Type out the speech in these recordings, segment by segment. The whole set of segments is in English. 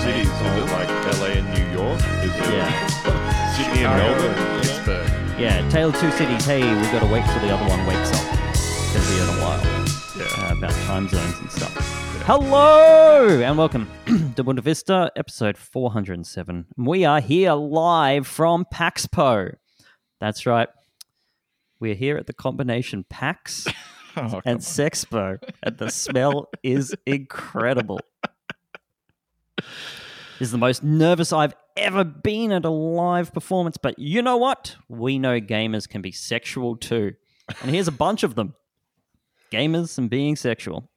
cities? Is it like LA and New York? Is it Sydney and Melbourne? Pittsburgh. Yeah, Tale of Two Cities. Hey, we've got to wait till the other one wakes up. It's going to be in a while. Yeah. About time zones and stuff. Hello and welcome to Buena Vista, episode 407. We are here live from PAXPO. That's right. We're here at the combination PAX and Sexpo, and the smell is incredible. This is the most nervous I've ever been at a live performance, but you know what? We know gamers can be sexual too. And here's a bunch of them. Gamers and being sexual.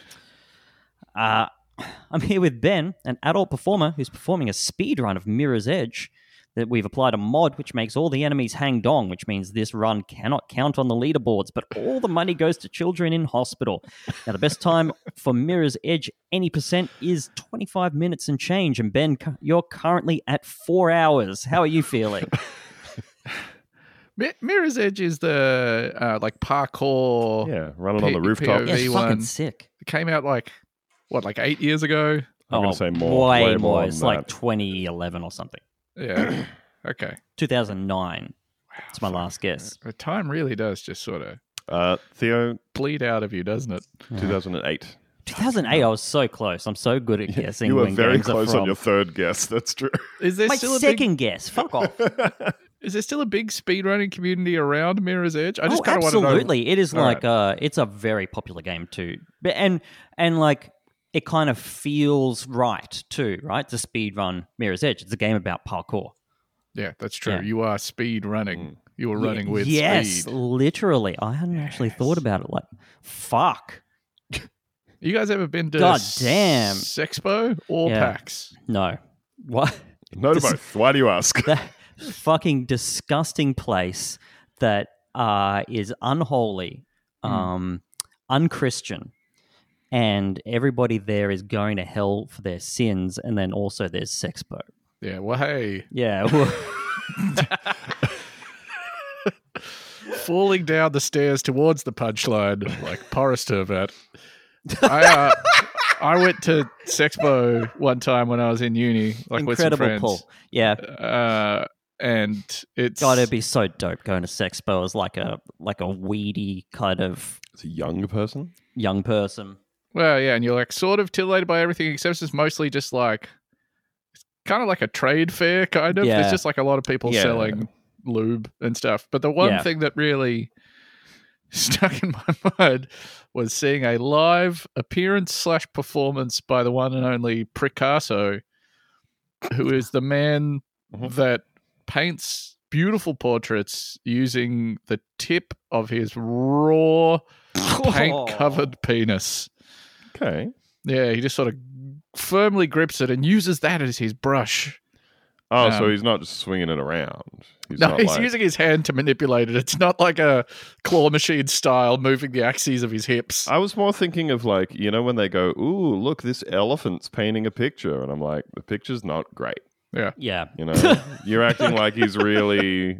I'm here with Ben, an adult performer who's performing a speedrun of Mirror's Edge. That we've applied a mod which makes all the enemies hang dong, which means this run cannot count on the leaderboards, but all the money goes to children in hospital. Now, the best time for Mirror's Edge, any percent, is 25 minutes and change. And Ben, you're currently at 4 hours. How are you feeling? Mirror's Edge is the like parkour. Yeah, running on the rooftop. POV Yeah, it's fucking one. sick. It came out like 8 years ago? I'm going to say more. Way more more. than It's that. like 2011 or something. Yeah. Okay. 2009. That's my last guess. The time really does just sort of Theo, bleed out of you, doesn't it? 2008. 2008, I was so close. I'm so good at guessing. You were when very games are close from. on your third guess. That's true. Is there My still second guess. Fuck off. is there still a big speedrunning community around Mirror's Edge? I just kind of want absolutely. to know. It is All like it's a very popular game too, but and like it kind of feels right too, right? To speedrun Mirror's Edge. It's a game about parkour. Yeah, that's true. Yeah. You are speed running. You were running with yes, speed. literally. I hadn't actually thought about it. Like, fuck. You guys ever been to God damn. Sexpo or Yeah. PAX? No. What? No to both. Why do you ask? That fucking disgusting place that is unholy, unchristian, and everybody there is going to hell for their sins, and then also there's Sexpo. Yeah, well, hey. Yeah. Well, Falling down the stairs towards the punchline like Boris Turvat. I went to Sexpo one time when I was in uni, like with some incredible friends. pull. Yeah. And it's God, it'd be so dope going to Sexpo as like a weedy kind of It's a young person. young person. well, yeah, and you're like sort of titillated by everything, except it's mostly just like it's kind of like a trade fair, kind of. Yeah. There's just like a lot of people Yeah. selling lube and stuff. But the one Yeah. thing that really stuck in my mind was seeing a live appearance / performance by the one and only Picasso, who is the man that paints beautiful portraits using the tip of his raw paint-covered penis. Okay. Yeah, he just sort of firmly grips it and uses that as his brush. Oh, so he's not just swinging it around. He's No, not he's like, using his hand to manipulate it. It's not like a claw machine style moving the axes of his hips. I was more thinking of like, you know, when they go, ooh, look, this elephant's painting a picture. And I'm like, the picture's not great. Yeah. Yeah. You know, you're acting like he's really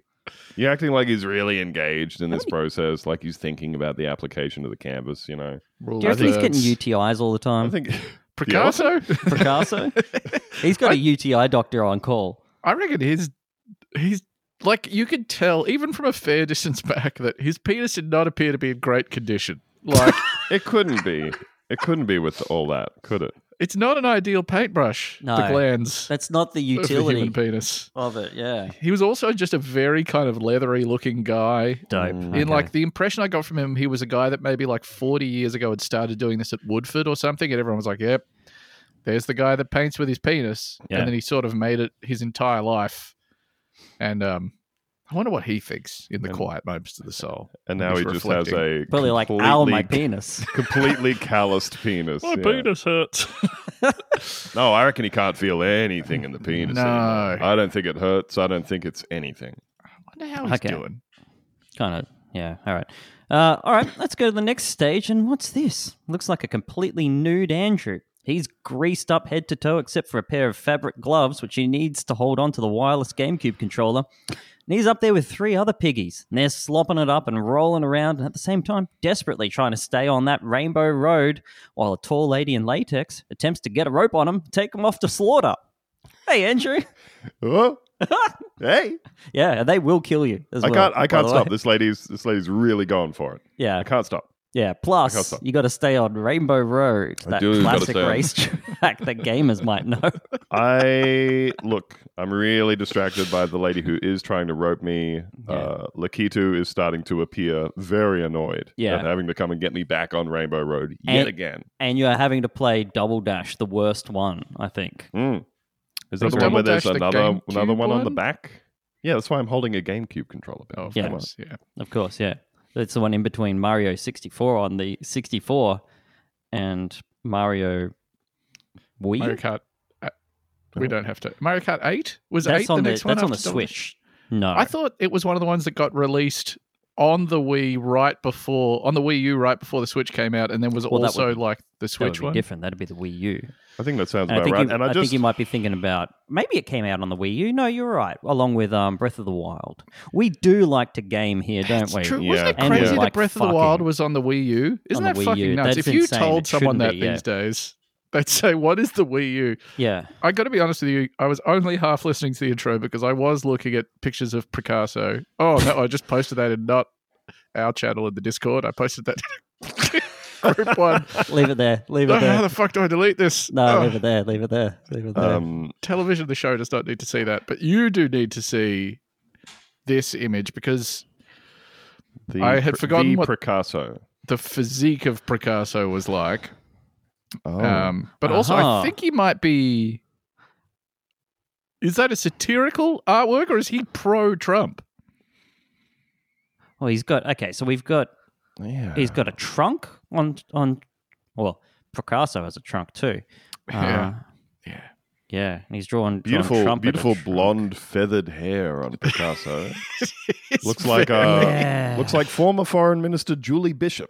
engaged in this process, like he's thinking about the application of the canvas, you know. Rule Do you of reckon he's thirds. getting UTIs all the I time? think Picasso? Picasso? He's got a UTI doctor on call. I reckon he's like, you could tell, even from a fair distance back, that his penis did not appear to be in great condition. Like, it couldn't be. It couldn't be with all that, could it? it's not an ideal paintbrush, No. the glands That's not the of the utility human penis. of it, yeah. He was also just a very kind of leathery looking guy. Dope. In like the impression I got from him, he was a guy that maybe like 40 years ago had started doing this at Woodford or something, and everyone was like, "Yep, there's the guy that paints with his penis." Yeah. And then he sort of made it his entire life. And I wonder what he thinks in the quiet moments of the soul. And now he just has a Probably like, completely- ow, my penis. completely calloused penis. My yeah. penis hurts. No, I reckon he can't feel anything in the penis. No. anymore. I don't think it hurts. I don't think it's anything. I wonder how he's Okay. doing. Kind of, yeah. All right. All right, let's go to the next stage. And what's this? Looks like a completely nude Andrew. He's greased up head to toe except for a pair of fabric gloves, which he needs to hold on to the wireless GameCube controller. And he's up there with 3 other piggies, and they're slopping it up and rolling around, and at the same time, desperately trying to stay on that rainbow road, while a tall lady in latex attempts to get a rope on him, take him off to slaughter. Hey, Andrew. Oh, hey, Yeah, they will kill you as well. I can't stop. This lady's really going for it. Yeah, I can't stop. yeah. I can't Plus, stop. you got to stay on Rainbow Road, I that do gotta classic stay on. racetrack that gamers might know. I'm really distracted by the lady who is trying to rope me. Yeah. Lakitu is starting to appear very annoyed Yeah. at having to come and get me back on Rainbow Road yet And- again. And you're having to play Double Dash, the worst one, I think. Is that Was the one where Double there's Dash the another GameCube one on the one? back? Yeah, that's why I'm holding a GameCube controller. Oh, of Yeah. course, yeah. Of course, yeah. It's the one in between Mario 64 on the 64 and Mario Wii. Mario Kart. We don't have to. Mario Kart 8? Was That's 8 on the the next one? that's on the after Double Dash? Switch. No, I thought it was one of the ones that got released on the Wii on the Wii U right before the Switch came out, and then was Well, that also would- like the that would Switch be one. different. That'd be the Wii U. I think that sounds And I about think right. you, And I think you might be thinking about maybe it came out on the Wii U. No, you're right. Along with Breath of the Wild, we do like to game here, don't we? True. Yeah. Wasn't it And crazy we're that like Breath of the Wild fucking- was on the Wii U? Isn't on that the Wii fucking U. nuts? That's If you insane. told It someone shouldn't that be, these days, they'd say, "What is the Wii U?" Yeah. I got to be honest with you. I was only half listening to the intro because I was looking at pictures of Picasso. Oh no, I just posted that in not our channel in the Discord. I posted that in group one. Leave it there. Leave Oh, it how there. the fuck do I delete this? No, Oh. leave it there. Leave it there. Leave it there. Television, the show does not need to see that, but you do need to see this image because I had forgotten the what- Picasso. the physique of Picasso was like. Oh. But also, I Uh-huh. think he might be. Is that a satirical artwork or is he pro-Trump? Well, he's got okay. So we've got Yeah. he's got a trunk on. Well, Picasso has a trunk too. Yeah. Yeah. Yeah, and he's drawn Beautiful, Trump in a beautiful trunk. blonde feathered hair on Picasso. It's looks like Yeah. looks like former Foreign Minister Julie Bishop.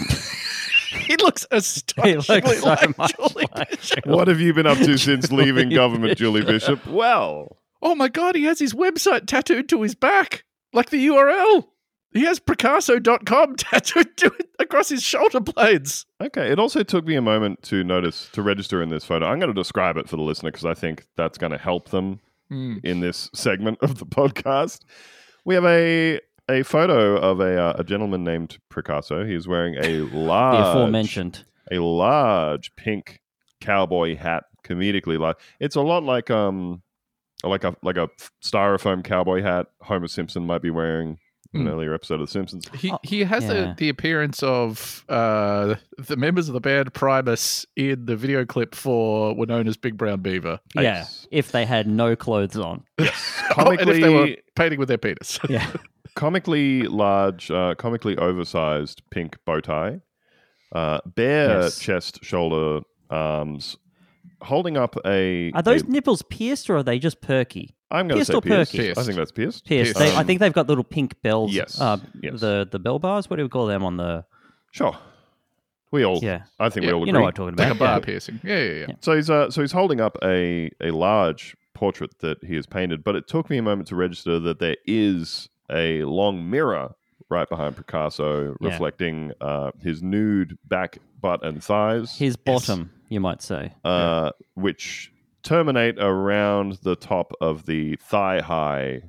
he looks He astonishingly looks so like much Julie like Bishop. What have you been up to since leaving Julie government, Bishop. Julie Bishop? Well, Oh my god, he has his website tattooed to his back, like the URL. He has Picasso.com tattooed across his shoulder blades. okay. It also took me a moment to register in this photo. I'm going to describe it for the listener because I think that's going to help them in this segment of the podcast. We have a photo of a gentleman named Picasso. He's wearing a The large, aforementioned. a large pink cowboy hat, comedically large. It's a lot like a styrofoam cowboy hat Homer Simpson might be wearing in an earlier episode of The Simpsons. He has yeah. the appearance of the members of the band Primus in the video clip for Winona's Big Brown Beaver. Yeah, Ace. if they had no clothes on. And if they were painting with their penis. Yeah. Comically large, comically oversized pink bow tie, bare Yes. chest, shoulder, arms, holding up Are those nipples pierced or are they just perky? I'm going to pierced say or pierced. perky? I think that's pierced. Pierced. Pierced. I think they've got little pink bells. Yes, yes. The bell bars. What do we call them on the? Sure. We all. Yeah. I think we Yeah, all agree. You know what I'm talking Like about. a bar Yeah. piercing. Yeah. So he's holding up a large portrait that he has painted, but it took me a moment to register that there is a long mirror right behind Picasso, Yeah. reflecting his nude back, butt, and thighs. His bottom, you might say. Which terminate around the top of the thigh-high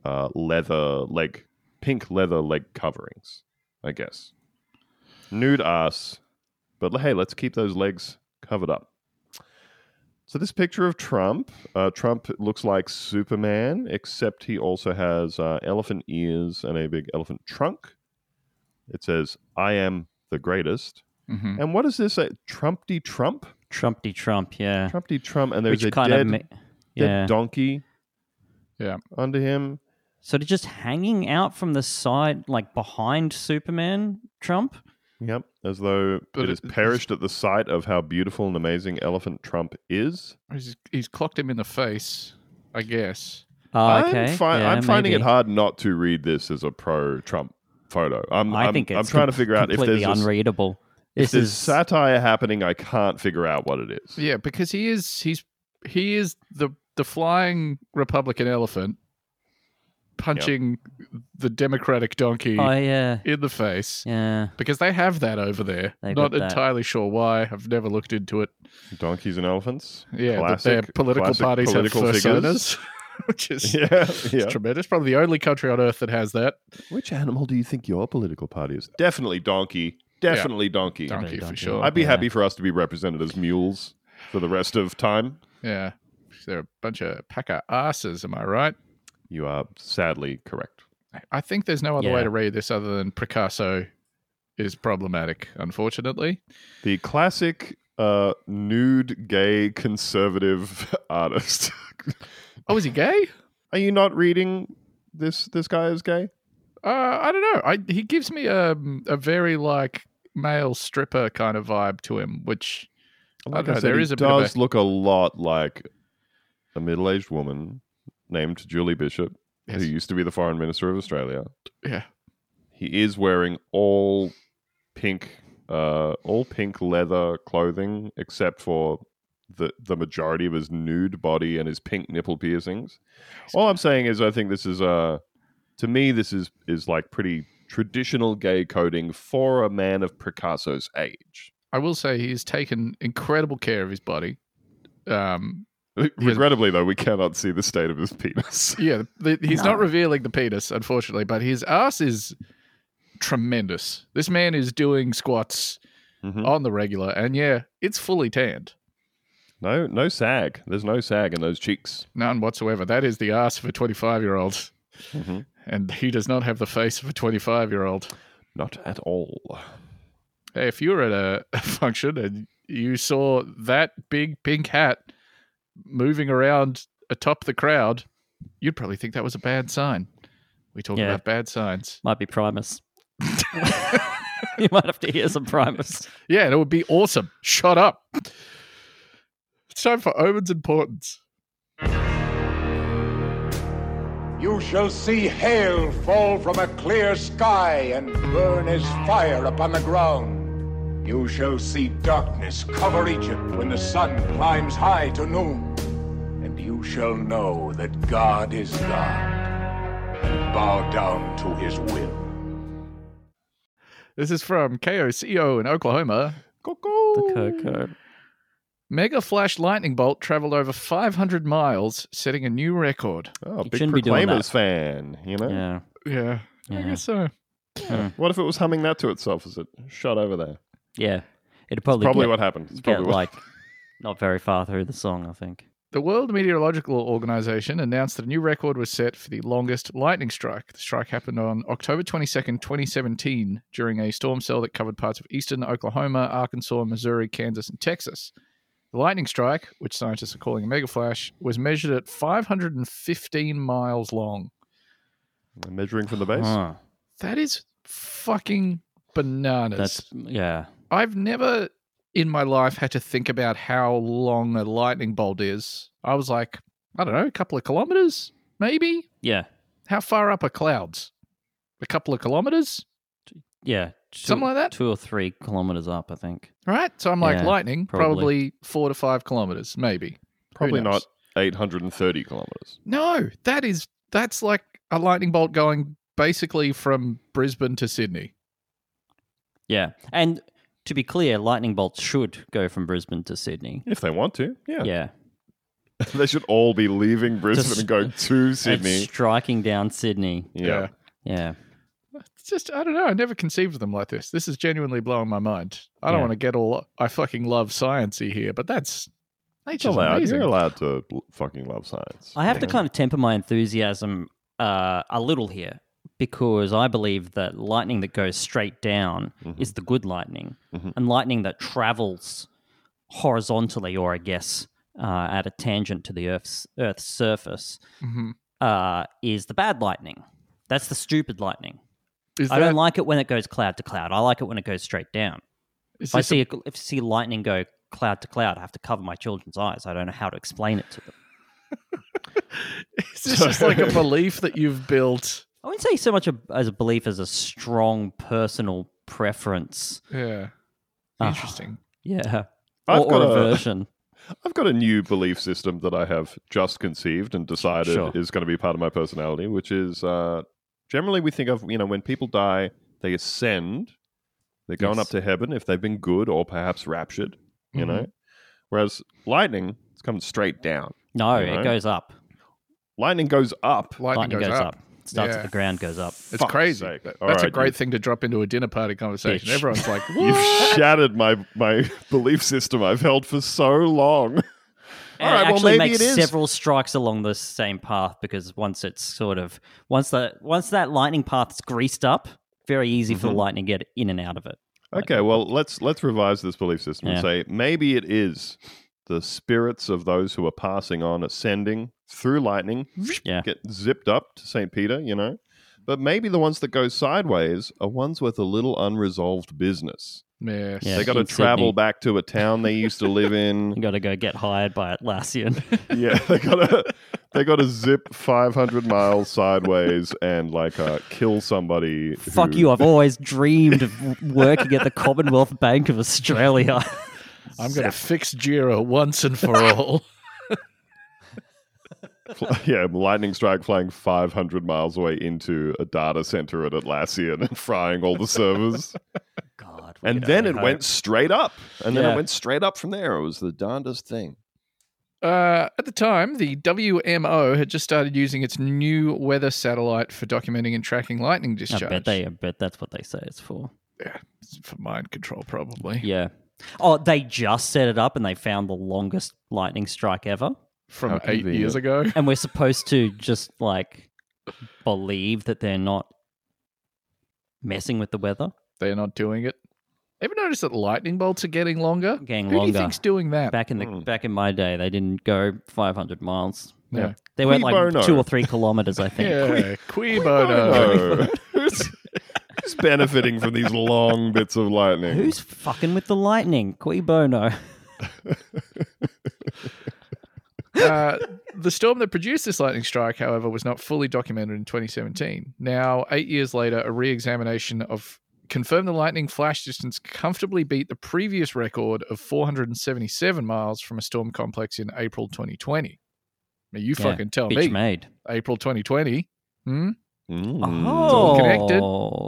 pink leather leg coverings, I guess. Nude ass, but hey, let's keep those legs covered up. So this picture of Trump looks like Superman, except he also has elephant ears and a big elephant trunk. It says, "I am the greatest." Mhm. And what does this say? Trumpty Trump? Trumpty Trump, yeah. Trumpty Trump, and there's Which a kind dead, of, dead yeah. donkey Yeah. under him. Sort of just hanging out from the side, like behind Superman Trump. Yep, as though But it has it- perished at the sight of how beautiful and amazing Elephant Trump is. He's clocked him in the face, I guess. Oh, okay. I'm finding it maybe. hard not to read this as a pro-Trump photo. I think I'm it's trying to figure out if completely there's unreadable. This there's is satire happening, I can't figure out what it is. Yeah, because he is the flying Republican elephant punching the Democratic donkey oh yeah, in the face. yeah. Because they have that over there. They Not got that. entirely sure why. I've never looked into it. Donkeys and elephants. Yeah, that their political classic parties political have figures. personas, which is Yeah. tremendous. Probably the only country on earth that has that. Which animal do you think your political party is? Definitely donkey. Definitely donkey. Donkey for donkey. sure. I'd be Yeah. happy for us to be represented as mules for the rest of time. Yeah. They're a bunch of packer asses, am I right? You are sadly correct. I think there's no other way Yeah. to read this other than Picasso is problematic, unfortunately. The classic nude gay conservative artist. Oh, is he gay? Are you not reading this guy is gay? I don't know. He gives me a very like male stripper kind of vibe to him, which I don't know. said, There he is a bit of does look a lot like a middle-aged woman named Julie Bishop, Yes. who used to be the foreign minister of Australia. Yeah. He is wearing all pink leather clothing, except for the majority of his nude body and his pink nipple piercings. All I'm saying is, I think this is to me, this is like pretty traditional gay coding for a man of Picasso's age. I will say he's taken incredible care of his body. Regrettably, though, we cannot see the state of his penis. Yeah, he's No. not revealing the penis, unfortunately, but his ass is tremendous. This man is doing squats Mhm. on the regular, and yeah, it's fully tanned. No sag. There's no sag in those cheeks. None whatsoever. That is the ass of a 25-year-old. Mhm. And he does not have the face of a 25-year-old. Not at all. Hey, if you were at a function and you saw that big pink hat moving around atop the crowd, you'd probably think that was a bad sign. We talk Yeah. about bad signs. Might be Primus. You might have to hear some Primus. Yeah, and it would be awesome. Shut up. It's time for Omens and Portents. You shall see hail fall from a clear sky and burn as fire upon the ground. You shall see darkness cover Egypt when the sun climbs high to noon. And you shall know that God is God and bow down to his will. This is from KOCO in Oklahoma. The Coco. Mega flash lightning bolt traveled over 500 miles, setting a new record. Oh, You big shouldn't be doing Proclaimers that. fan, you know? Yeah. Yeah, I Yeah. guess so. What if it was humming that to itself as it shot over there? Yeah. It'd probably, Probably get, what happened. It's get probably what like not very far through the song, I think. The World Meteorological Organization announced that a new record was set for the longest lightning strike. The strike happened on October 22nd, 2017, during a storm cell that covered parts of eastern Oklahoma, Arkansas, Missouri, Kansas, and Texas. The lightning strike, which scientists are calling a mega flash, was measured at 515 miles long. measuring from the base. Huh. That is fucking bananas. That's yeah. I've never in my life had to think about how long a lightning bolt is. I was like, I don't know, a couple of kilometers, maybe? Yeah. How far up are clouds? A couple of kilometers? Yeah. Something like that? 2 or 3 kilometers up, I think. Right? So I'm like, Yeah, lightning, probably 4 to 5 kilometers, maybe. Who Probably knows? not 830 kilometers. No, that's like a lightning bolt going basically from Brisbane to Sydney. Yeah. And to be clear, lightning bolts should go from Brisbane to Sydney. If they want to, yeah. Yeah. They should all be leaving Brisbane Just- and going to And Sydney. striking down Sydney. Yeah. Yeah. It's just, I don't know. I never conceived of them like this. This is genuinely blowing my mind. I don't Yeah. want to get all, I fucking love sciencey here, but that's, It's nature's allowed. amazing. You're allowed to fucking love science. I have to kind of temper my enthusiasm a little here because I believe that lightning that goes straight down is the good lightning, and lightning that travels horizontally, or I guess at a tangent to the Earth's surface, is the bad lightning. That's the stupid lightning. Is I don't like it when it goes cloud to cloud. I like it when it goes straight down. is If I this a- see if I see lightning go cloud to cloud, I have to cover my children's eyes. I don't know how to explain it to them. is this just like a belief that you've built? I wouldn't say so much as a belief as a strong personal preference. Yeah. Interesting. Yeah. I've Or got a a- version. I've got a new belief system that I have just conceived and decided Sure. is going to be part of my personality, which is generally we think of, when people die, they ascend. They're going Yes. up to heaven if they've been good or perhaps raptured, you know? Whereas lightning, it's coming straight down. No, You know? it goes up. Lightning goes up. Lightning goes up. Starts Yeah. at the ground, goes up. It's Fuck's crazy. sake. That's All a right, great you- thing to drop into a dinner party conversation. Bitch. Everyone's like, You've what? shattered my belief system I've held for so long. And All right, it well, actually maybe makes it is. several strikes along the same path because once that lightning path is greased up, very easy for the lightning to get in and out of it. Okay, well, let's revise this belief system and Yeah. say maybe it is the spirits of those who are passing on, ascending through lightning, Yeah. get zipped up to St. Peter, But maybe the ones that go sideways are ones with a little unresolved business. Yes. Yeah. They got to in travel Sydney. back to a town they used to live in. You got to go get hired by Atlassian. Yeah, they got to zip 500 miles sideways and kill somebody. Fuck who- you! I've always dreamed of working at the Commonwealth Bank of Australia. I'm going to fix Jira once and for all. Yeah, lightning strike flying 500 miles away into a data center at Atlassian and frying all the servers. God. we And could then only it hope. went straight up. And then Yeah. it went straight up from there. It was the darndest thing. At the time, the WMO had just started using its new weather satellite for documenting and tracking lightning discharge. I bet that's what they say it's for. Yeah, it's for mind control, probably. Yeah. Oh, they just set it up and they found the longest lightning strike ever. From How 8 convenient. years ago. And we're supposed to just believe that they're not messing with the weather. They're not doing it. Ever notice that lightning bolts are getting longer? Getting Who do longer. you think's doing that? Back in my day, they didn't go 500 miles. Yeah. They went Qui like bono. 2 or 3 kilometers, I think. Yeah, qui bono. No. Who's benefiting from these long bits of lightning? Who's fucking with the lightning? Qui bono. The storm that produced this lightning strike, however, was not fully documented in 2017. Now, 8 years later, a re-examination confirmed the lightning flash distance comfortably beat the previous record of 477 miles from a storm complex in April 2020. Now, you Yeah, fucking tell bitch me. made. April 2020. Mm. Oh. connected.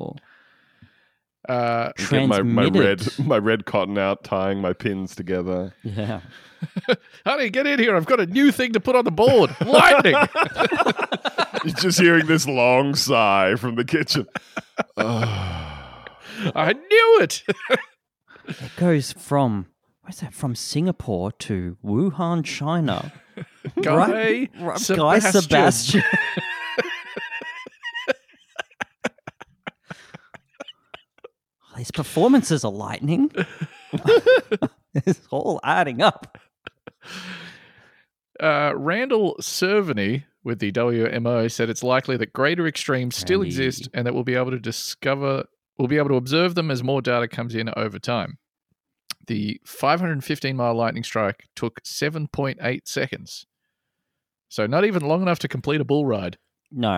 Get Transmitted. my red cotton out, tying my pins together. Yeah. Honey, get in here. I've got a new thing to put on the board. Lightning. You're just hearing this long sigh from the kitchen. I knew it. It goes from, where's that? From Singapore to Wuhan, China. Guy Guy Sebastian. Sebastian. These performances are lightning. It's all adding up. Randall Cerveny with the WMO said it's likely that greater extremes still Randy. exist and that we'll be able to observe them as more data comes in over time. The 515-mile lightning strike took 7.8 seconds. So not even long enough to complete a bull ride. No.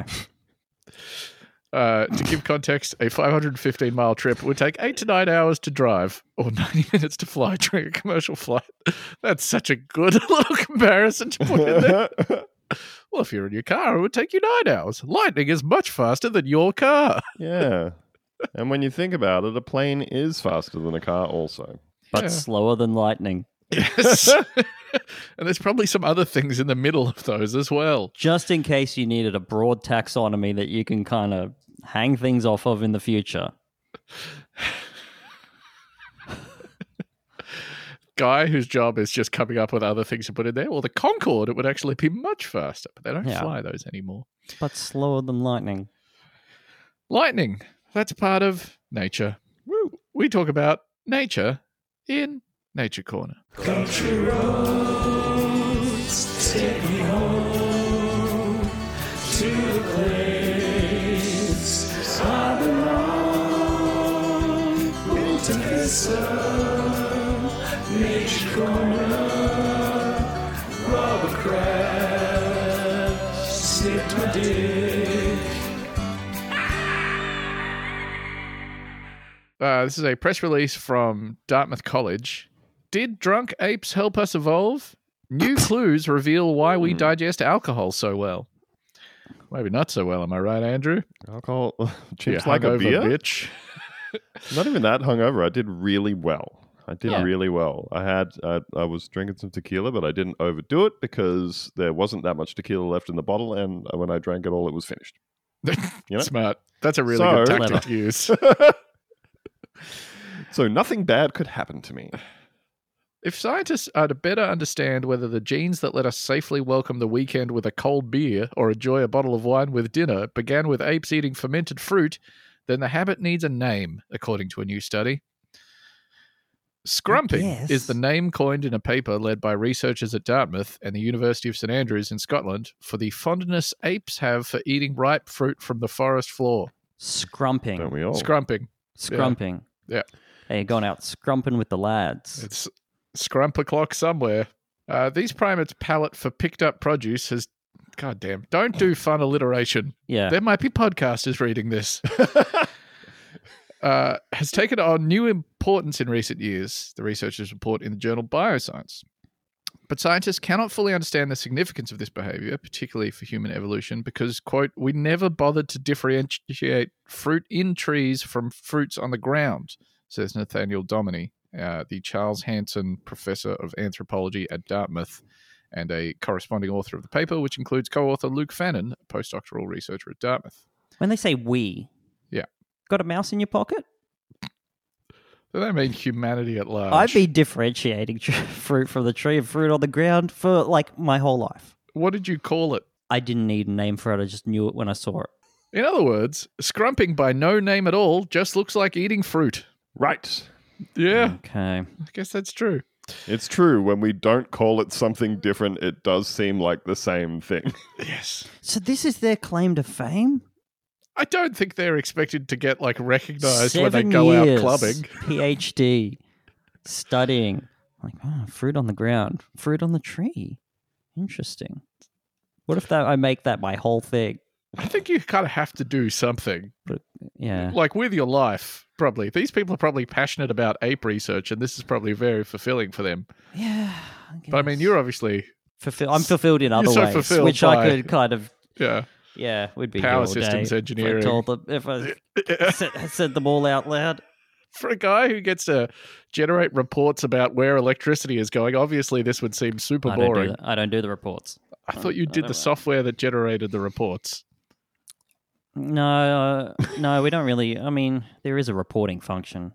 To give context, a 515-mile trip would take 8 to 9 hours to drive or 90 minutes to fly during a commercial flight. That's such a good little comparison to put in there. Well, if you're in your car, it would take you 9 hours. Lightning is much faster than your car. Yeah. And when you think about it, a plane is faster than a car also. But Yeah. slower than lightning. Yes. And there's probably some other things in the middle of those as well. Just in case you needed a broad taxonomy that you can kind of hang things off of in the future. Guy whose job is just coming up with other things to put in there. Well, the Concorde, it would actually be much faster, but they don't Yeah. fly those anymore. But slower than lightning. Lightning, that's part of nature. Woo. We talk about nature in Nature Corner. This is a press release from Dartmouth College. Did drunk apes help us evolve? New clues reveal why we digest alcohol so well. Maybe not so well, am I right, Andrew? Alcohol Yeah, chips like a hungover beer? bitch. Not even that hungover. I did really well. Yeah. Really well. I was drinking some tequila, but I didn't overdo it because there wasn't that much tequila left in the bottle, and when I drank it all, it was finished. You know? Smart. That's a really good So- tactic to use. So nothing bad could happen to me. If scientists are to better understand whether the genes that let us safely welcome the weekend with a cold beer or enjoy a bottle of wine with dinner began with apes eating fermented fruit, then the habit needs a name, according to a new study. Scrumping guess. is the name coined in a paper led by researchers at Dartmouth and the University of St Andrews in Scotland for the fondness apes have for eating ripe fruit from the forest floor. Scrumping. Don't we all? Scrumping. Scrumping. Yeah. Hey, going out scrumping with the lads. It's scrump o'clock somewhere. These primates' palate for picked up produce has... Goddamn. Don't do fun alliteration. Yeah. There might be podcasters reading this. Has taken on new importance in recent years, the researchers report in the journal Bioscience. But scientists cannot fully understand the significance of this behavior, particularly for human evolution, because, quote, we never bothered to differentiate fruit in trees from fruits on the ground, says Nathaniel Dominy, the Charles Hanson Professor of Anthropology at Dartmouth and a corresponding author of the paper, which includes co-author Luke Fannin, a postdoctoral researcher at Dartmouth. When they say we, Yeah. got a mouse in your pocket? Does that mean humanity at large? I've been differentiating fruit from the tree and fruit on the ground for like my whole life. What did you call it? I didn't need a name for it. I just knew it when I saw it. In other words, scrumping by no name at all just looks like eating fruit. Right. Yeah, Okay. I guess that's true. It's true. When we don't call it something different, it does seem like the same thing. Yes. So this is their claim to fame? I don't think they're expected to get like recognized when 7 they go years, out clubbing. PhD, studying. Like, oh, fruit on the ground, fruit on the tree. Interesting. What if I make that my whole thing? I think you kind of have to do something, Yeah. like with your life, probably. These people are probably passionate about ape research, and this is probably very fulfilling for them. Yeah. But I mean, you're obviously, I'm fulfilled in other so ways, fulfilled which by- I could kind of, yeah. yeah, would be Power here all systems day engineering. If I said them all out loud. For a guy who gets to generate reports about where electricity is going, obviously this would seem super I don't do boring. that. I don't do the reports. I thought you I did don't the know. software that generated the reports. No, no, we don't really. I mean, there is a reporting function.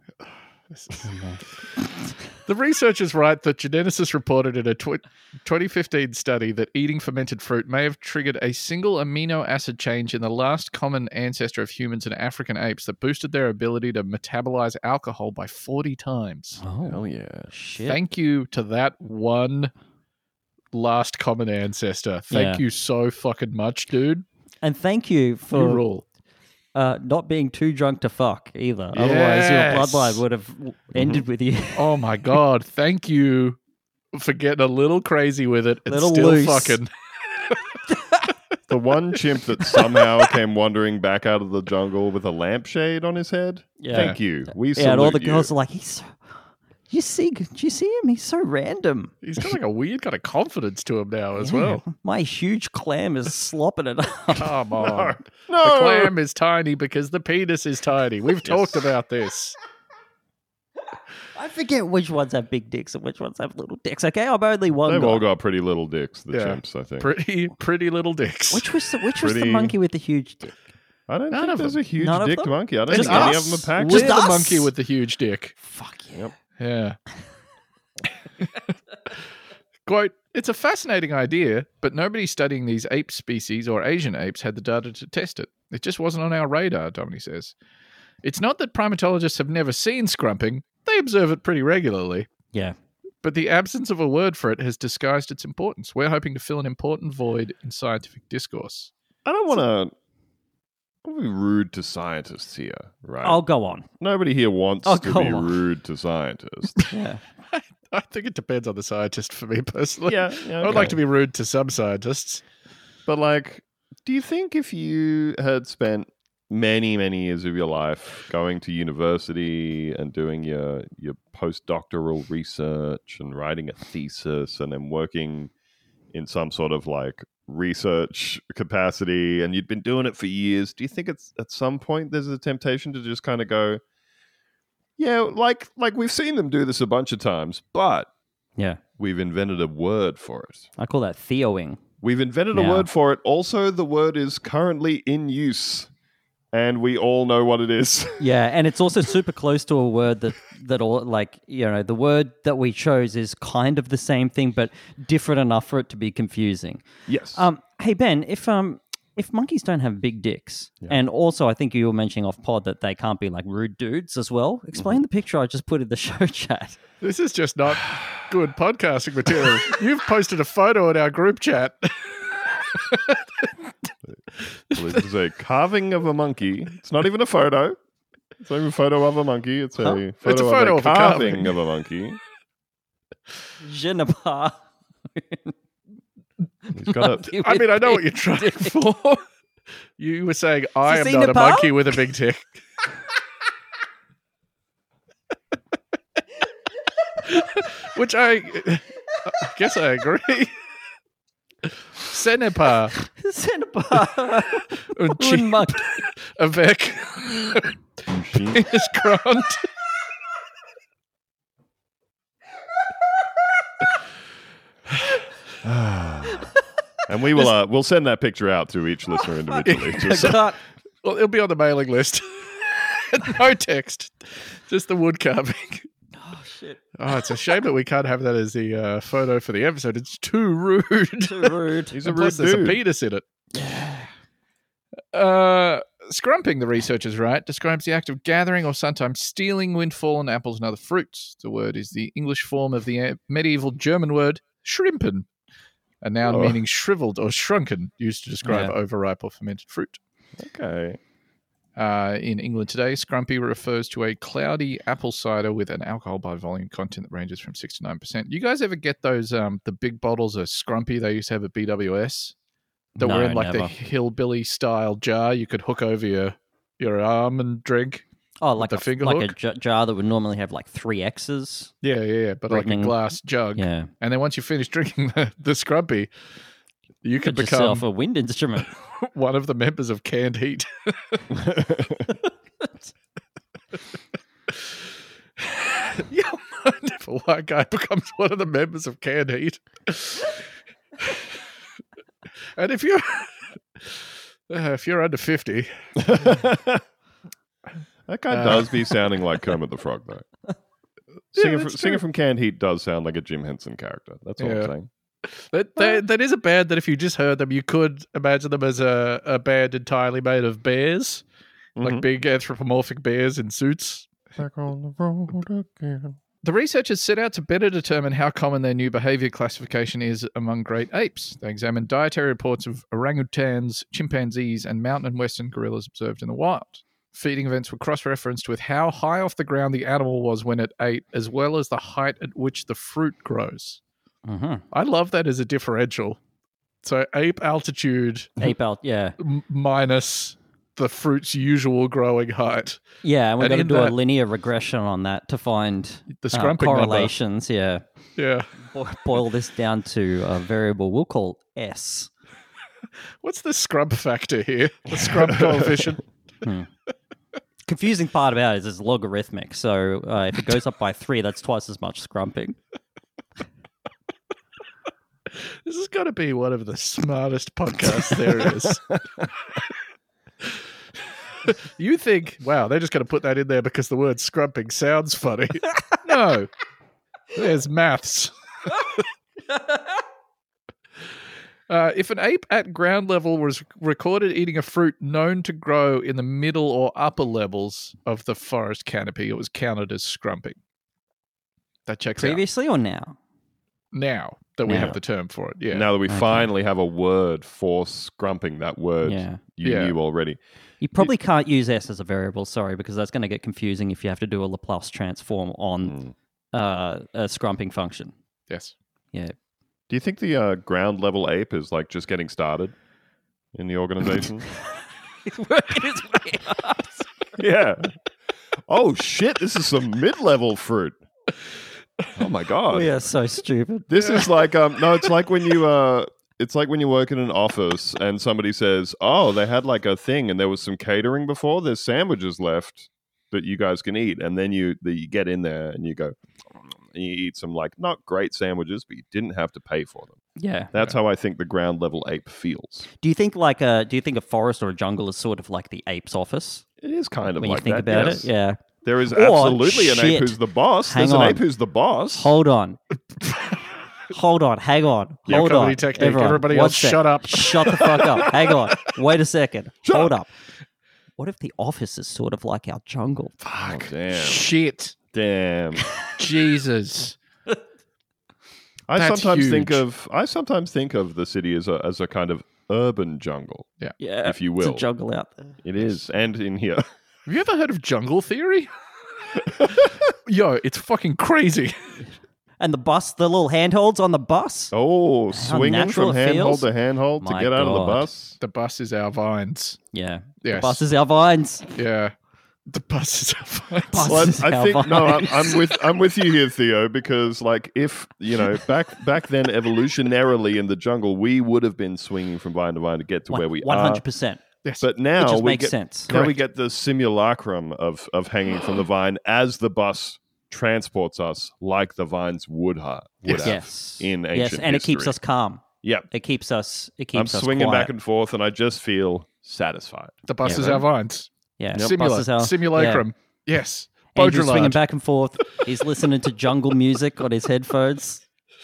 The researchers write that geneticists reported in a 2015 study that eating fermented fruit may have triggered a single amino acid change in the last common ancestor of humans and African apes that boosted their ability to metabolize alcohol by 40 times. Oh, Hell yeah. shit. Thank you to that one last common ancestor. Thank Yeah. you so fucking much, dude. And thank you You for rule. not being too drunk to fuck either. Otherwise, Yes. your bloodline would have ended with you. Oh my god, thank you for getting a little crazy with it and Little still loose. fucking. The one chimp that somehow came wandering back out of the jungle with a lampshade on his head. Yeah. Thank you. We Yeah, and all the salute you. girls are like, he's so. Do you see him? He's so random. He's got like a weird kind of confidence to him now as Yeah, well. My huge clam is slopping it up. Come on. No. The clam is tiny because the penis is tiny. We've talked about this. I forget which ones have big dicks and which ones have little dicks. Okay, I'm only one They've guy. all got pretty little dicks, the Yeah. chimps, I think. Pretty little dicks. Which was the Pretty- monkey with the huge dick? I don't None think of there's them. a huge None of dicked them? monkey. I don't Just think any us. of them are packed. We're Just the us? monkey with the huge dick. Fuck yeah. Yep. Yeah. Quote, it's a fascinating idea, but nobody studying these ape species or Asian apes had the data to test it. It just wasn't on our radar, Dominy says. It's not that primatologists have never seen scrumping. They observe it pretty regularly. Yeah. But the absence of a word for it has disguised its importance. We're hoping to fill an important void in scientific discourse. I don't want to be rude to scientists here, right? I'll go on. Nobody here wants Oh, to go be on. rude to scientists. Yeah. I think it depends on the scientist for me personally. yeah, I would like to be rude to some scientists. But like, do you think if you had spent many, many years of your life going to university and doing your postdoctoral research and writing a thesis and then working in some sort of like research capacity, and you'd been doing it for years, do you think it's at some point there's a temptation to just kind of go, yeah, like we've seen them do this a bunch of times, but Yeah. we've invented a word for it. I call that theoing. We've invented a Now- word for it. Also, the word is currently in use, and we all know what it is. Yeah, and it's also super close to a word that all like, you know, the word that we chose is kind of the same thing but different enough for it to be confusing. Yes. Hey Ben, if monkeys don't have big dicks, and also I think you were mentioning off pod that they can't be like rude dudes as well. Explain the picture I just put in the show chat. This is just not good podcasting material. You've posted a photo in our group chat. Well, this is a carving of a monkey. It's not even a photo. It's not even a photo of a monkey. It's a photo, of a carving of a monkey. Je ne pas. He's got a, I mean, I know what you're trying for. You were saying, I am Ceci not ne a pas? monkey with a big dick. Which I guess I agree. Ce n'est pas Ce n'est pas un un chi monkey. avec penis grand. and we will we'll send that picture out to each listener individually. Just so- God. Well, it'll be on the mailing list. No text, just the wood carving. Oh shit. Oh, it's a shame that we can't have that as the photo for the episode. It's too rude. Too rude. He's a And rude plus, there's a dude. penis in it. Scrumping, the researchers write, describes the act of gathering or sometimes stealing windfallen apples and other fruits. The word is the English form of the medieval German word schrimpen, a noun Oh. meaning shriveled or shrunken, used to describe Yeah. overripe or fermented fruit. Okay. In England today, scrumpy refers to a cloudy apple cider with an alcohol by volume content that ranges from 6 to 9%. You guys ever get those, the big bottles of scrumpy they used to have at BWS? That were No, in like the never. hillbilly style jar you could hook over your arm and drink. Oh, like the a finger like hook? a jar that would normally have like 3 X's. Yeah, but like a Lightning. glass jug. Yeah. And then once you finish drinking the scrumpy, you could Get become yourself a wind instrument. one of the members of Canned Heat. You mind if a white guy becomes one of the members of Canned Heat? And if you're under 50, That guy does be sounding like Kermit the Frog, though. that's Singer true. from Canned Heat does sound like a Jim Henson character. That's all Yeah. I'm saying. that is a band that if you just heard them, you could imagine them as a band entirely made of bears, like big anthropomorphic bears in suits. Back on the road again. The researchers set out to better determine how common their new behavior classification is among great apes. They examined dietary reports of orangutans, chimpanzees, and mountain and western gorillas observed in the wild. Feeding events were cross-referenced with how high off the ground the animal was when it ate, as well as the height at which the fruit grows. hmm I love that as a differential. So ape altitude Ape out, yeah. minus the fruit's usual growing height. Yeah, and we're And going to in do that- a linear regression on that to find The scrumping number. correlations. Yeah. Yeah. Boil this down to a variable we'll call S. What's the scrump factor here? The scrump coefficient? Confusing part about it is it's logarithmic. So if it goes up by 3, that's twice as much scrumping. This has got to be one of the smartest podcasts there is. You think, wow, they're just going to put that in there because the word scrumping sounds funny. No. There's maths. If an ape at ground level was recorded eating a fruit known to grow in the middle or upper levels of the forest canopy, it was counted as scrumping. That checks out. Previously or now? Now that we Now. have the term for it, yeah. Now that we finally have a word for scrumping, that word Yeah. you Yeah. knew already. You probably can't use S as a variable, sorry, because that's going to get confusing if you have to do a Laplace transform on a scrumping function. Yes. Yeah. Do you think the ground level ape is like just getting started in the organization? He's working his way up. Yeah. Oh shit! This is some mid-level fruit. Oh my god! We are so stupid. This is like no, it's like when you work in an office and somebody says, "Oh, they had like a thing and there was some catering before. There's sandwiches left that you guys can eat." And then you get in there and you go and you eat some like not great sandwiches, but you didn't have to pay for them. Yeah. That's how I think the ground level ape feels. Do you think a forest or a jungle is sort of like the ape's office It is kind of when like you think that, about yes. it? Yeah. There is Or, absolutely an ape shit. who's the boss. Hang There's an on. ape who's the boss. Hold on. Hold on. Hang on. Yeah, Hold comedy on. technique. Everyone, Everybody one else, sec. shut up. Shut the fuck up. Hang on. Wait a second. Shut Hold up. What if the office is sort of like our jungle? Oh, damn. Shit. Damn. Jesus. I That's sometimes think huge. of the city as a kind of urban jungle. Yeah. If you It's will. a jungle out there. It is, and in here. Have you ever heard of jungle theory? Yo, it's fucking crazy. And the bus, the little handholds on the bus. Oh, swinging natural from it handhold feels. to handhold to My get out of the God. bus. The bus is our vines. Yeah. Yes. The bus is our vines. Yeah. The bus is our vines. Bus Well, is I our think no, vines. I'm with you here, Theo, because like if back then evolutionarily in the jungle, we would have been swinging from vine to vine to get to where we are. 100%. Yes. But now Which just we makes get sense. now we Correct. get the simulacrum of hanging from the vine as the bus transports us like the vines would have Yes. in ancient Yes, and it keeps history. us calm. Yeah, It keeps us. It I'm keeps us swinging quiet. back and forth, and I just feel satisfied. the bus Yeah, is right. our vines. Yeah. Yep. Bus is our- Simulacrum. Yes. Yeah. Andrew's swinging Baudrillard. back and forth. He's listening to jungle music on his headphones.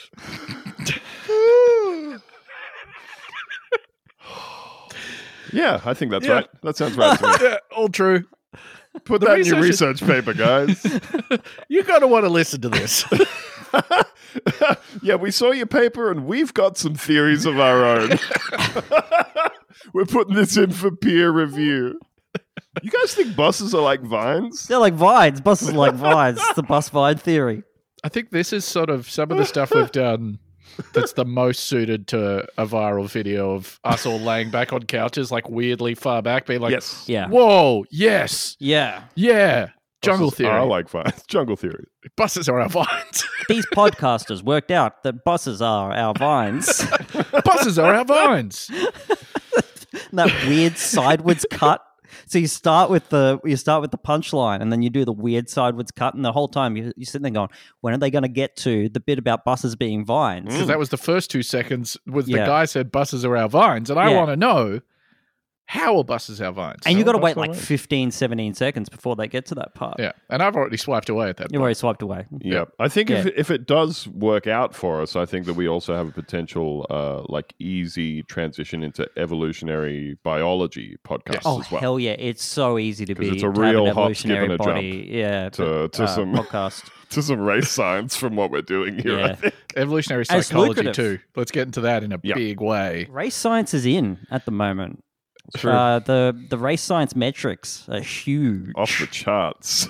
Yeah, I think that's Yeah. right. That sounds right to me. Yeah, all true. Put The that in your research research paper, guys. You're going to want to listen to this. Yeah, we saw your paper and we've got some theories of our own. We're putting this in for peer review. You guys think buses are like vines? They're like vines. Buses are like vines. It's the bus vine theory. I think this is sort of some of the stuff we've done that's the most suited to a viral video of us all laying back on couches, like weirdly far back, being like, Yes. Yeah. whoa, yes, Yeah. yeah. Jungle Buses theory. are like vines. Jungle theory. Buses are our vines. These podcasters worked out that buses are our vines. Buses are our vines. And that weird sideways cut. So you start with the punchline, and then you do the weird sideways cut, and the whole time you're sitting there going, "When are they going to get to the bit about buses being vines?" Because that was the first 2 seconds was the Yeah. guy said buses are our vines. And I Yeah. want to know, how are buses our vines? And you got to that's wait all like right. 15, 17 seconds before they get to that part. Yeah. And I've already swiped away at that You've point. already swiped away. Yeah, I think Yeah. if it does work out for us, I think that we also have a potential like easy transition into evolutionary biology podcasts Oh as well. hell yeah! It's so easy to 'Cause be it's a to have real an hop, skip, evolutionary and a jump body. Yeah, to some- podcast. To some race science from what we're doing here. I Yeah. think. Evolutionary And it's psychology, lucrative. too. Let's get into that in a Yeah. big way. Race science is in at the moment. It's true. The race science metrics are huge. Off the charts.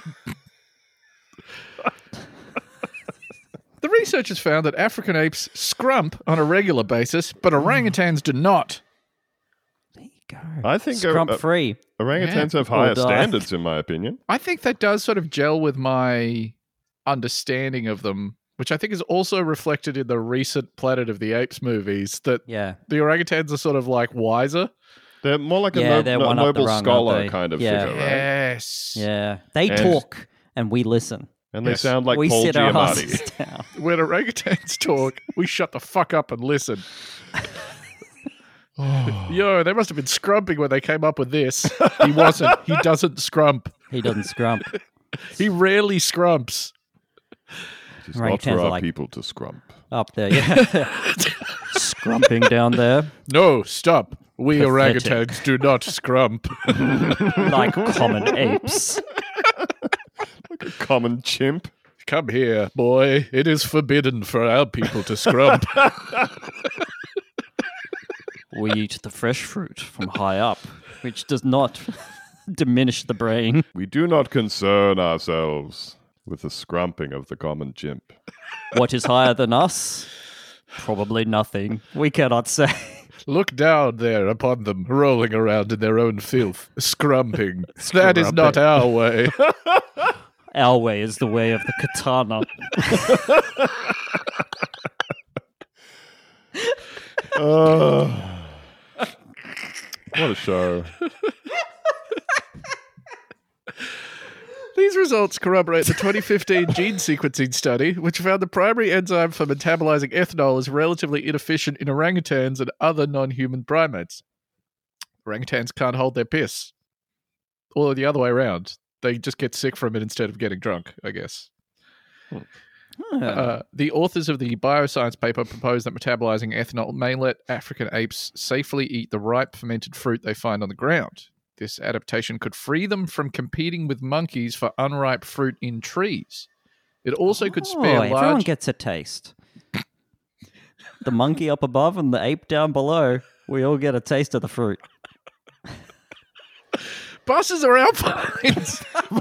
The researchers found that African apes scrump on a regular basis, but orangutans do not. There you go. I think Scrump free. orangutans have Or higher die. standards, in my opinion. I think that does sort of gel with my understanding of them, which I think is also reflected in the recent Planet of the Apes movies, that Yeah. the orangutans are sort of like wiser. They're more like a Yeah, they're one up the noble rung, aren't scholar they? kind of Yeah. figure, right? Yes. Yeah. They And- talk and we listen. And they Yes. sound like we Paul sit our Giamatti. asses down. When orangutans talk, we shut the fuck up and listen. Yo, they must have been scrumping when they came up with this. He wasn't. He doesn't scrump. He doesn't scrump. He rarely scrumps. It is not Orangutans for are our like- people to scrump. Up there, yeah. Scrumping down there No, stop. We Pathetic. orangutans do not scrump. like common apes. Like a common chimp. Come here, boy. It is forbidden for our people to scrump. We eat the fresh fruit from high up, which does not diminish the brain. We do not concern ourselves with the scrumping of the common chimp. What is higher than us? Probably nothing. We cannot say. Look down there upon them, rolling around in their own filth, scrumping. That is not our way. Our way is the way of the katana. What a show. These results corroborate the 2015 gene sequencing study, which found the primary enzyme for metabolizing ethanol is relatively inefficient in orangutans and other non-human primates. Orangutans can't hold their piss. Or the other way around. They just get sick from it instead of getting drunk, I guess. The authors of the bioscience paper propose that metabolizing ethanol may let African apes safely eat the ripe fermented fruit they find on the ground. This adaptation could free them from competing with monkeys for unripe fruit in trees. It also could spare everyone large... gets a taste. The monkey up above and the ape down below, we all get a taste of the fruit. Buses are alpines!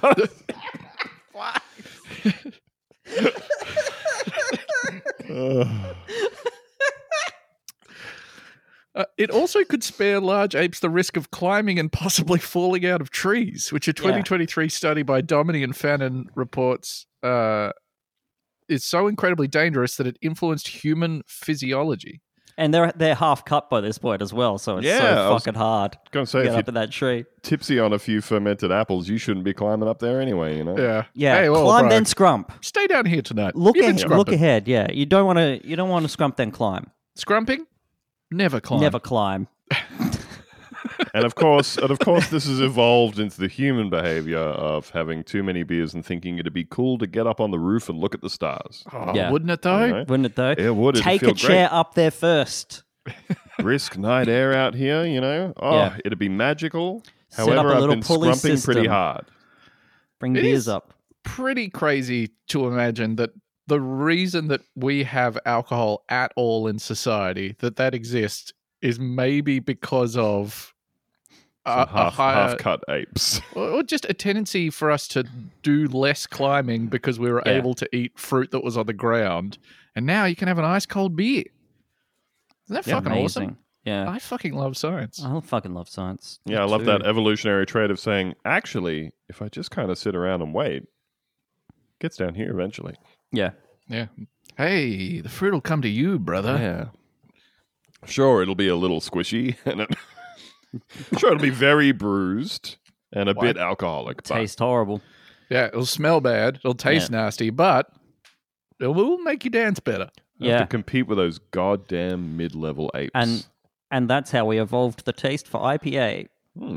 It also could spare large apes the risk of climbing and possibly falling out of trees, which a 2023 study by Dominy and Fannin reports is so incredibly dangerous that it influenced human physiology. And they're half cut by this point as well, so it's so fucking hard Gonna say, to if get you're up in that tree. tipsy on a few fermented apples, you shouldn't be climbing up there anyway, you know? Yeah. Yeah, Hey, well, climb bro, then scrump. stay down here tonight. Look You've been ahead. scrumping. Yeah, you don't want to scrump then climb. Scrumping? Never climb. Never climb. And of course, this has evolved into the human behavior of having too many beers and thinking it'd be cool to get up on the roof and look at the stars. Oh, Yeah. wouldn't it though? You know? Wouldn't it though? It would. It'd Take feel a chair great. up there first. Brisk night air out here, you know? Oh, Yeah. it'd be magical. Set up However, a I've little been pulley scrumping pretty system. hard. Bring It beers is. up. Pretty crazy to imagine that the reason that we have alcohol at all in society, that exists, is maybe because of a higher, Half-cut apes. or just a tendency for us to do less climbing because we were Yeah. able to eat fruit that was on the ground. And now you can have an ice cold beer. Isn't that fucking Amazing. awesome? Yeah. I fucking love science. I fucking love science. Yeah, I love that evolutionary trait of saying, actually, if I just kind of sit around and wait, it gets down here eventually. Yeah. Yeah. Hey, the fruit will come to you, brother. Yeah. Sure, it'll be a little squishy, and sure, it'll be very bruised and a bit alcoholic. But Taste horrible. Yeah, it'll smell bad. It'll taste nasty, but it will make you dance better. I have Yeah. to compete with those goddamn mid-level apes. And that's how we evolved the taste for IPA.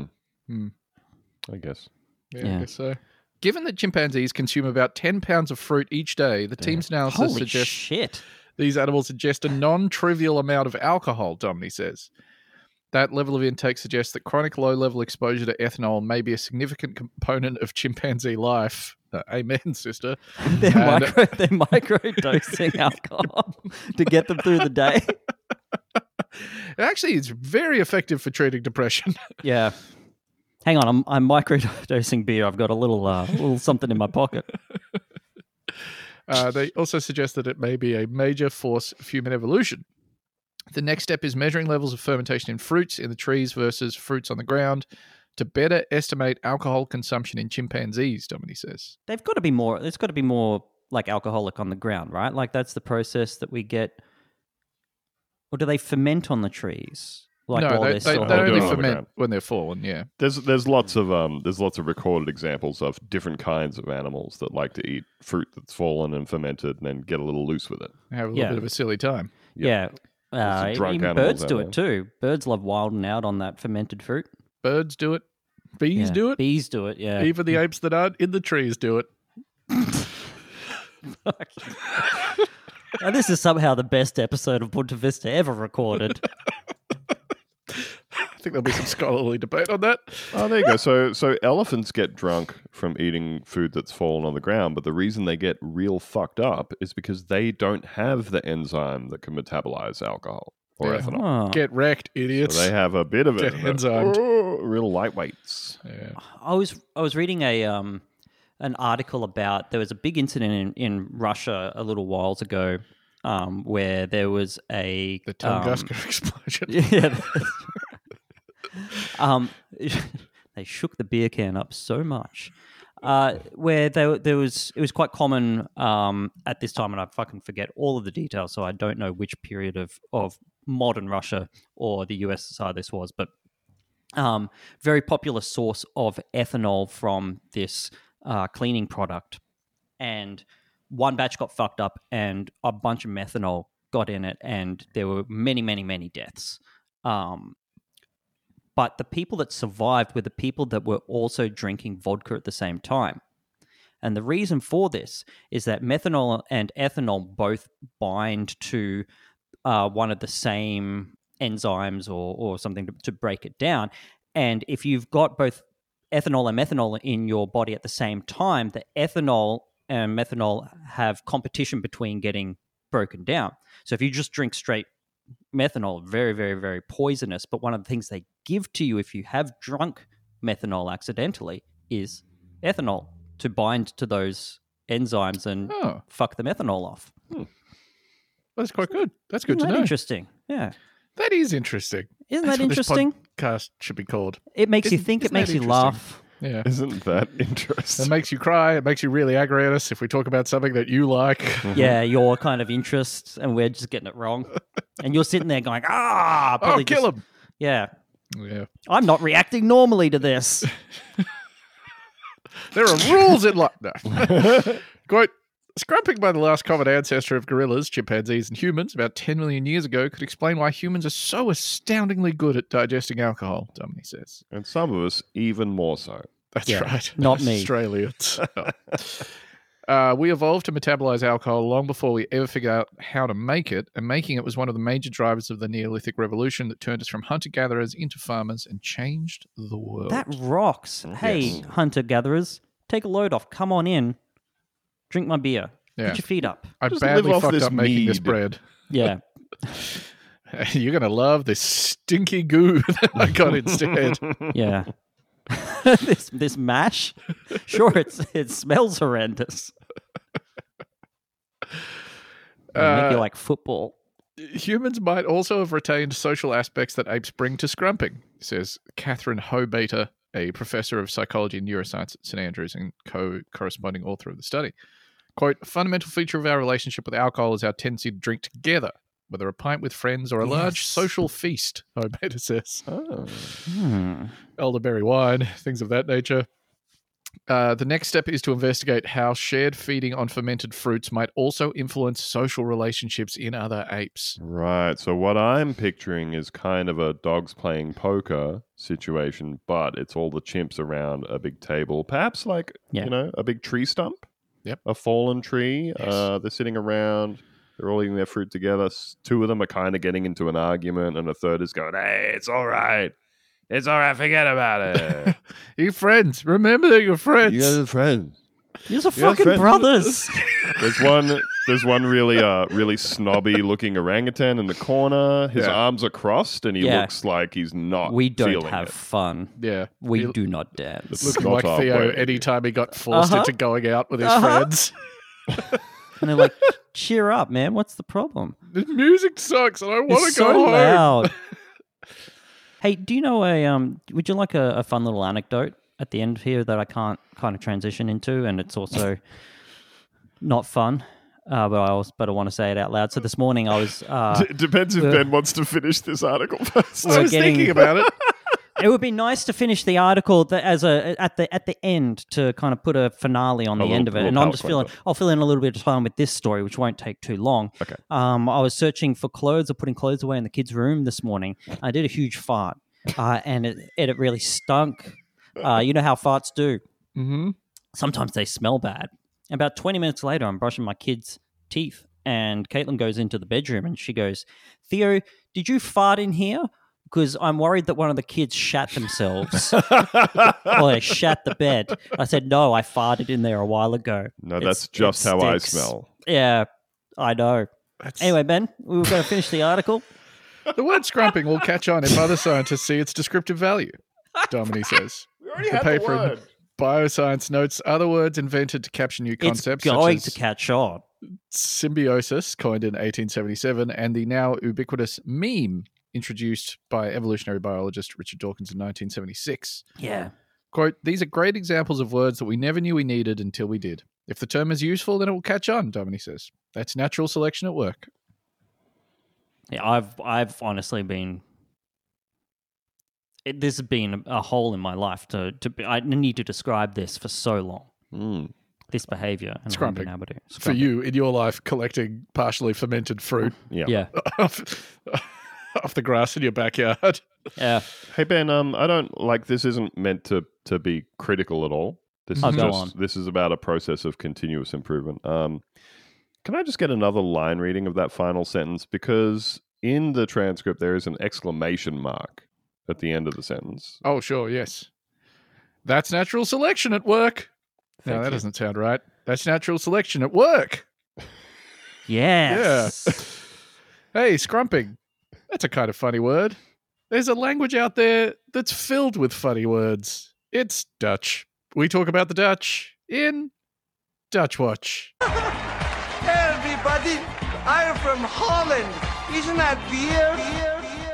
I guess. Yeah, Yeah. I guess so. Given that chimpanzees consume about 10 pounds of fruit each day, the team's analysis Holy suggests shit. these animals ingest a non-trivial amount of alcohol, Dominy says. That level of intake suggests that chronic low-level exposure to ethanol may be a significant component of chimpanzee life. Amen, sister. They're And- microdosing alcohol to get them through the day. Actually, it's very effective for treating depression. Yeah. Hang on, I'm microdosing beer. I've got a little something in my pocket. They also suggest that it may be a major force of human evolution. The next step is measuring levels of fermentation in fruits in the trees versus fruits on the ground to better estimate alcohol consumption in chimpanzees, Dominy says. They've got to be more. There's got to be more like alcoholic on the ground, right? Like that's the process that we get. Or do they ferment on the trees? Like no, while they they're still only doing it on the ferment ground. when they're fallen, yeah. There's lots of recorded examples of different kinds of animals that like to eat fruit that's fallen and fermented and then get a little loose with it. Have a little Yeah. bit of a silly time. Yeah. some drunk Even animals birds out do there. it too. Birds love wilding out on that fermented fruit. Birds do it. Bees Yeah. do it. Bees do it, yeah. Even the apes that aren't in the trees do it. Now, this is somehow the best episode of Punta Vista ever recorded. I think there'll be some scholarly debate on that. Oh, there you go. So elephants get drunk from eating food that's fallen on the ground, but the reason they get real fucked up is because they don't have the enzyme that can metabolize alcohol or Yeah. ethanol. Oh. Get wrecked, idiots. So they have a bit of it. Get but, enzymed. real lightweights. Yeah. I was reading an article about there was a big incident in Russia a little whiles ago where there was a The Tunguska explosion. yeah. They shook the beer can up so much. Where there was, it was quite common at this time, and I fucking forget all of the details, so I don't know which period of modern Russia or the USSR this was, but very popular source of ethanol from this cleaning product. And one batch got fucked up, and a bunch of methanol got in it, and there were many, many, many deaths. But the people that survived were the people that were also drinking vodka at the same time. And the reason for this is that methanol and ethanol both bind to one of the same enzymes or something to break it down. And if you've got both ethanol and methanol in your body at the same time, the ethanol and methanol have competition between getting broken down. So if you just drink straight methanol, very, very, very poisonous. But one of the things they give to you if you have drunk methanol accidentally is ethanol to bind to those enzymes and fuck the methanol off. That's quite good. That's good Isn't to that know. interesting? Yeah. That is interesting. Isn't That's that what interesting? This podcast should be called. It makes you Isn't- think, it isn't that makes you interesting? laugh. Yeah. Isn't that It interesting? makes you cry. It makes you really angry at us if we talk about something that you like. Yeah, your kind of interests, and we're just getting it wrong. And you're sitting there going, probably Kill just- him. Yeah. Yeah. I'm not reacting normally to this. There are rules in life. No. Quote, scrumping by the last common ancestor of gorillas, chimpanzees, and humans about 10 million years ago could explain why humans are so astoundingly good at digesting alcohol, Dominic says. And some of us even more so. That's Yeah, right. not me. Australians. We evolved to metabolize alcohol long before we ever figured out how to make it, and making it was one of the major drivers of the Neolithic Revolution that turned us from hunter-gatherers into farmers and changed the world. That rocks. Hey, Yes. hunter-gatherers, take a load off. Come on in. Drink my beer. Yeah. Put your feet up. I Just badly live off fucked this up making this mead. bread. Yeah. You're going to love this stinky goo that I got instead. Yeah. this mash, sure, it smells horrendous. Make you like football. Humans might also have retained social aspects that apes bring to scrumping, says Catherine Hobater, a professor of psychology and neuroscience at St Andrews and co-corresponding author of the study. Quote, a fundamental feature of our relationship with alcohol is our tendency to drink together, whether a pint with friends or a large Yes. social feast, Hobater says. Oh. Elderberry wine, things of that nature. The next step is to investigate how shared feeding on fermented fruits might also influence social relationships in other apes. Right. So what I'm picturing is kind of a dogs playing poker situation, but it's all the chimps around a big table, perhaps like Yeah. a big tree stump. Yep. A fallen tree. Yes. They're sitting around. They're all eating their fruit together. Two of them are kind of getting into an argument, and a third is going, "Hey, it's all right. It's all right. Forget about it. You're friends. Remember that you're friends. You guys are friends." You're fucking brothers. There's one really snobby looking orangutan in the corner. His Yeah. arms are crossed, and he Yeah. looks like he's not. We don't feeling have it. fun. Yeah. We He- do not dance. Look- Looking Not like Theo halfway. anytime he got forced Uh-huh. into going out with his Uh-huh. friends. And they're like, cheer up, man. What's the problem? The music sucks and I want It's to go so home. loud. Hey, do you know would you like a fun little anecdote at the end here that I can't kind of transition into, and it's also not fun, but I want to say it out loud. So this morning I was It depends if Ben wants to finish this article first. I was getting- thinking about it. it would be nice to finish the article at the end to kind of put a finale on the little- end of it. little And I'm just PowerPoint I'll fill in a little bit of time with this story, which won't take too long. Okay. I was searching for clothes or putting clothes away in the kids' room this morning. I did a huge fart, and it really stunk. You know how farts do. Mm-hmm. Sometimes they smell bad. About 20 minutes later, I'm brushing my kids' teeth, and Caitlin goes into the bedroom and she goes, "Theo, did you fart in here? Because I'm worried that one of the kids shat themselves or they shat the bed." I said, "No, I farted in there a while ago." No, that's just how I smell. Yeah, I know. Anyway, Ben, we were going to finish the article. The word scrumping will catch on if other scientists see its descriptive value, Dominic says. We already The had the paper- word. Bioscience notes other words invented to capture new concepts. It's going such to as catch on. symbiosis, coined in 1877, and the now ubiquitous meme, introduced by evolutionary biologist Richard Dawkins in 1976. Yeah. Quote, these are great examples of words that we never knew we needed until we did. If the term is useful, then it will catch on, Domini says. That's natural selection at work. Yeah, I've honestly been. This has been a hole in my life I need to describe this for so long. Mm. This behavior and I haven't been able to. For you, in your life, collecting partially fermented fruit Yeah. Yeah. off the grass in your backyard. Yeah. Hey Ben, I don't like this. Isn't meant to be critical at all. This Oh, is go just on. this is about a process of continuous improvement. Can I just get another line reading of that final sentence? Because in the transcript there is an exclamation mark at the end of the sentence. Oh, sure, yes. That's natural selection at work. No, Thank that you. doesn't sound right. That's natural selection at work. Yes. Hey, scrumping. That's a kind of funny word. There's a language out there that's filled with funny words. It's Dutch. We talk about the Dutch in Dutch Watch. Hey everybody, I'm from Holland. Isn't that beer?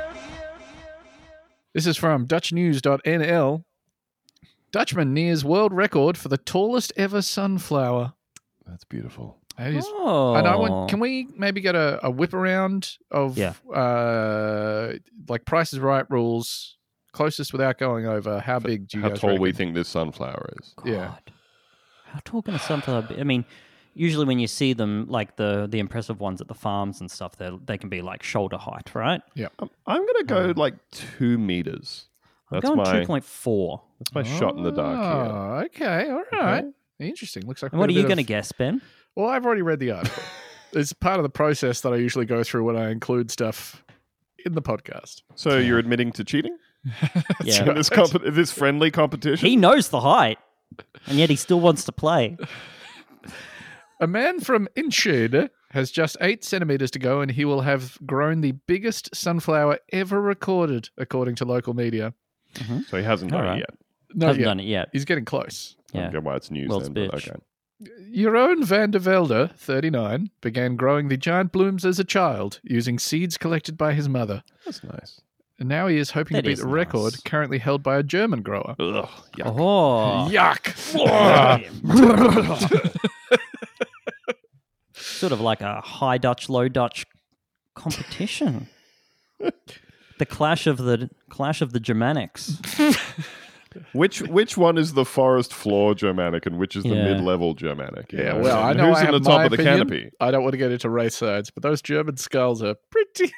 This is from DutchNews.nl. Dutchman nears world record for the tallest ever sunflower. That's beautiful. That is. Oh. And I want. Can we maybe get a whip around of like Price is Right rules? Closest without going over. How big do you How guys tall we reckon? think this sunflower is? Yeah. God. How tall can a sunflower be? I mean, usually when you see them, like the impressive ones at the farms and stuff, they can be like shoulder height, right? I'm gonna go like 2 meters. I'm That's going my 2.4. that's my shot in the dark here. Oh, okay. All right. Interesting. Looks like. And what are we've got a you bit going to of- guess, Ben? Well, I've already read the article. It's part of the process that I usually go through when I include stuff in the podcast. So you're admitting to cheating Yeah. in this this friendly competition? He knows the height, and yet he still wants to play. A man from Enschede has just 8 centimeters to go, and he will have grown the biggest sunflower ever recorded, according to local media. So he hasn't done Alright. it yet. Not Hasn't yet. done it yet. He's getting close. I Yeah. don't get why it's news World's then, but bitch. okay. Jeroen van der Velde, 39, began growing the giant blooms as a child using seeds collected by his mother. That's nice. And now he is hoping That to beat is the record nice. currently held by a German grower. Ugh. Yuck. Oh, Yuck! sort of like a high Dutch, low Dutch competition. The clash of the Germanics. Which one is the forest floor Germanic and which is the Yeah. mid-level Germanic? you Yeah, know? well, I And know who's I in have the top my of the opinion. canopy? I don't want to get into race sides, but those German skulls are pretty.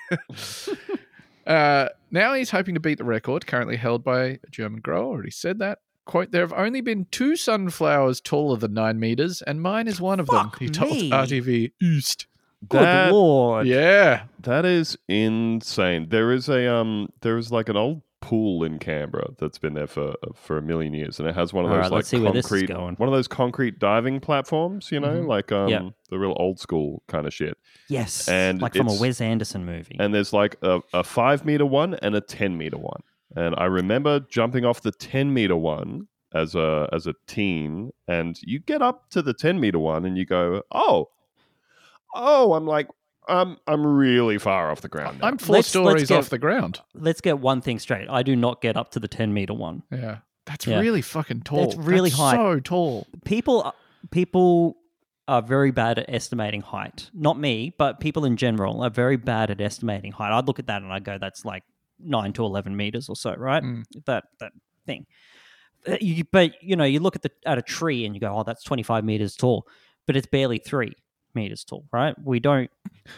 Now he's hoping to beat the record currently held by a German grower. Already said that. Quote, there have only been 2 sunflowers taller than 9 meters, and mine is one of them, Fuck he told me. RTV East. Good That- lord. Yeah. That is insane. There is like an old pool in Canberra that's been there for a million years, and it has one of All those right, like let's see where this is concrete, going. one of those concrete diving platforms, you know, like Yeah. the real old school kind of shit. Yes. And like from a it's- Wes Anderson movie. And there's like a 5-meter one and a 10-meter one. And I remember jumping off the 10-meter one as a teen, and you get up to the 10-meter one and you go, oh, I'm like, I'm really far off the ground now. I'm 4 Let's stories get- off the ground. Let's get one thing straight. I do not get up to the 10-meter one. Yeah. That's Yeah. really fucking tall. That's really high. So tall. People are very bad at estimating height. Not me, but people in general are very bad at estimating height. I'd look at that and I go, that's like 9 to 11 meters or so, right? That thing. But you know, you look at a tree and you go, oh, that's 25 meters tall, but it's barely 3 meters tall, right? We don't.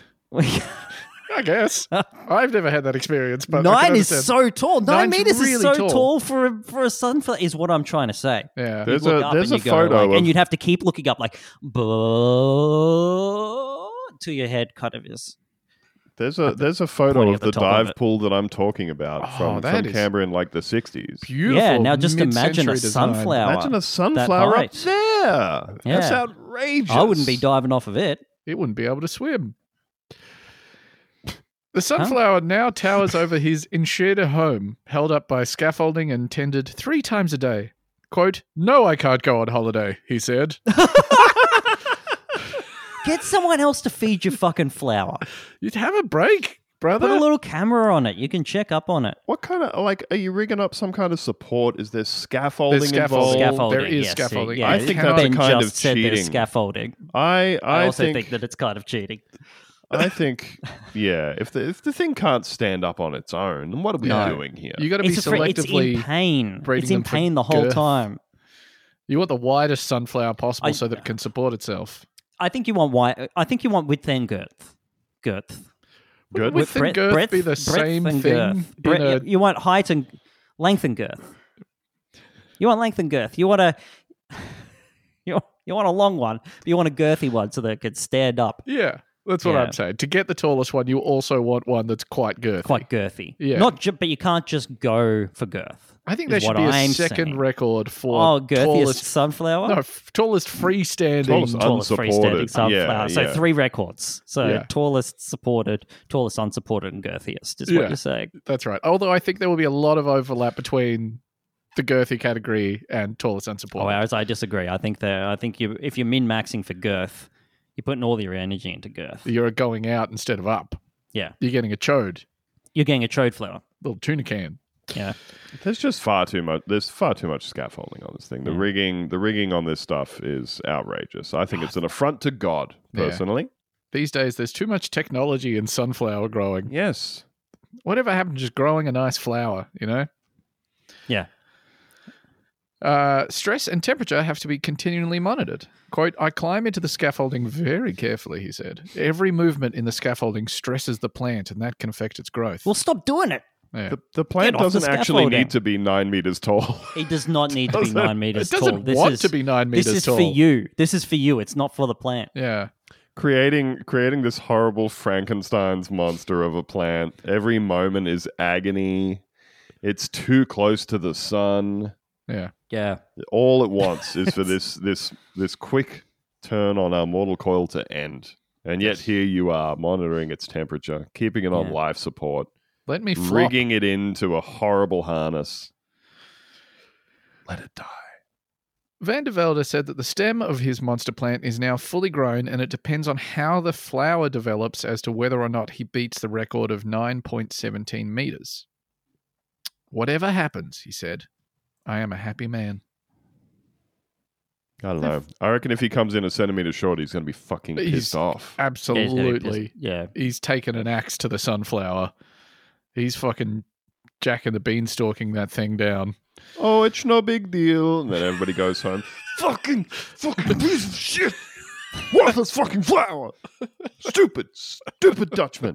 I guess. I've never had that experience, but I can 9 is understand. so tall. 9 Nine's meters really is so tall. tall for a sunflower. Is what I'm trying to say. Yeah. There's Look a up there's a and you go, photo like, of and you'd have to keep looking up, like, to your head, kind of is. there's a photo pointing of at the the top of dive it. pool that I'm talking about Oh, from that is Canberra in like the 60s. Beautiful. Yeah, now just imagine a mid-century design. sunflower. Imagine a sunflower up height. there. That's Yeah. outrageous. I wouldn't be diving off of it. It wouldn't be able to swim. The sunflower now towers over his Enschede home, held up by scaffolding and tended 3 times a day. Quote, "No, I can't go on holiday," he said. Get someone else to feed your fucking flower. You'd have a break, brother. Put a little camera on it. You can check up on it. What kind of, like, are you rigging up some kind of support? Is there scaffolding There's scaffolding. involved? There is yes, scaffolding. Yeah, I You think cannot- that's a Ben kind just of said there's cheating. scaffolding. I I also think that it's kind of cheating. I think, yeah, if the thing can't stand up on its own, then what are we No. doing here? You got to be It's selectively. in pain. breeding It's in them for pain the whole girth. time. You want the widest sunflower possible so that it can support itself. I think you want width and girth. Girth. Good. Width and girth be the same and thing girth. in a- You want height and length and girth. You want length and girth. You want a you want a long one, but you want a girthy one so that it can stand up. Yeah, that's what Yeah. I'm saying. To get the tallest one, you also want one that's quite girthy. Quite girthy. Yeah. But you can't just go for girth. I think is there should what be a I'm second saying. record for Oh, girthiest tallest. sunflower. No, tallest freestanding. Tallest Tallest freestanding unsupported. sunflower. Yeah, So yeah. 3 records. So Yeah. tallest supported, tallest unsupported, and girthiest is Yeah. what you're saying. That's right. Although I think there will be a lot of overlap between the girthy category and tallest unsupported. Oh, whereas I disagree. I think if you're min maxing for girth, you're putting all your energy into girth. You're going out instead of up. Yeah, You're getting a chode, you're getting a chode flower. little tuna can. Yeah, There's just far too much. There's far too much scaffolding on this thing. The rigging on this stuff is outrageous. I think it's an affront to God, Yeah. personally. These days, there's too much technology in sunflower growing. Yes. Whatever happened to just growing a nice flower, you know? yeah. Stress and temperature have to be continually monitored. Quote, "I climb into the scaffolding very carefully," he said. "Every movement in the scaffolding stresses the plant, and that can affect its growth." Well, stop doing it. Yeah. The plant Get off the doesn't actually scaffolding. need to be 9 meters tall. It does not need to be 9 meters it doesn't tall. want to be 9 meters This is tall. for you. This is for you. It's not for the plant. Yeah. creating this horrible Frankenstein's monster of a plant. Every moment is agony. It's too close to the sun. Yeah. Yeah. All it wants is for this quick turn on our mortal coil to end. And yet here you are monitoring its temperature, keeping it on Yeah. life support, Let me flop. rigging it into a horrible harness. Let it die. Van der Velde said that the stem of his monster plant is now fully grown and it depends on how the flower develops as to whether or not he beats the record of 9.17 meters. "Whatever happens," he said, "I am a happy man." I don't know. I reckon if he comes in a centimeter short, he's going to be fucking He's- pissed off. Absolutely. Yeah. He's taken an axe to the sunflower. He's fucking Jack and the Beanstalking that thing down. Oh, it's no big deal. And then everybody goes home. fucking piece of shit. Worthless fucking flower. Stupid Dutchman.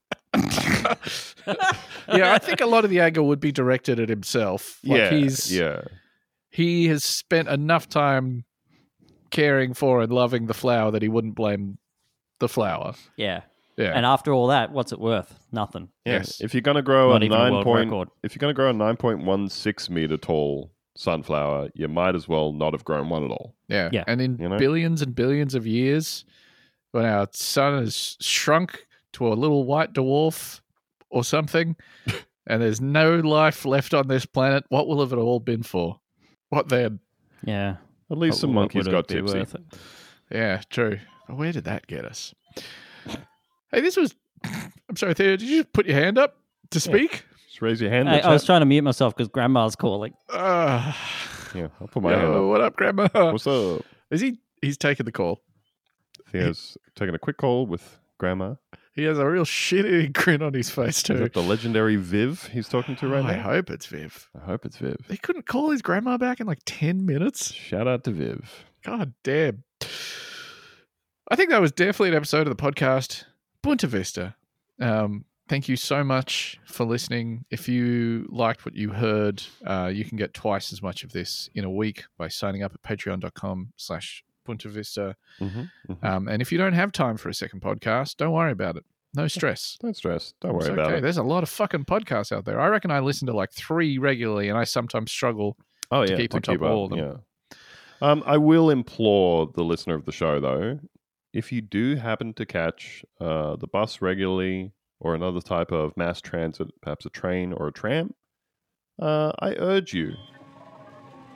Yeah, I think a lot of the anger would be directed at himself. Like yeah. he has spent enough time caring for and loving the flower that he wouldn't blame the flower. Yeah. Yeah. And after all that, what's it worth? Nothing. Yes. If you're going to grow Not a even a world 9 record. if you're going to grow a 9.16 meter tall sunflower, you might as well not have grown one at all. Yeah. Yeah. And in You know? billions and billions of years, when our sun has shrunk to a little white dwarf or something, and there's no life left on this planet, what will have it all been for? What then? Yeah. At least some What monkeys would it got be tipsy. worth it? Yeah, true. But where did that get us? Hey, this was. I'm sorry, Theo. Did you just put your hand up to speak? Just raise your hand. in Hey, the I was chat. trying to mute myself because Grandma's calling. Uh, Yeah, I'll put my hand yo, up. what up, Grandma? What's up? Is he? He's taking the call. Theo's taking a quick call with Grandma. He has a real shit-eating grin on his face Is too. that the legendary Viv he's talking to right I now? hope it's Viv. I hope it's Viv. He couldn't call his grandma back in like 10 minutes. Shout out to Viv. God damn. I think that was definitely an episode of the podcast. Bunta Vista. Thank you so much for listening. If you liked what you heard, you can get twice as much of this in a week by signing up at patreon.com/Bunta Vista. And if you don't have time for a second podcast, don't worry about it. No stress. Don't stress. Don't It's worry about okay. it. There's a lot of fucking podcasts out there. I reckon I listen to like 3 regularly, and I sometimes struggle. Oh, to yeah. keep on top of all of them. Yeah. I will implore the listener of the show, though, if you do happen to catch the bus regularly or another type of mass transit, perhaps a train or a tram, I urge you,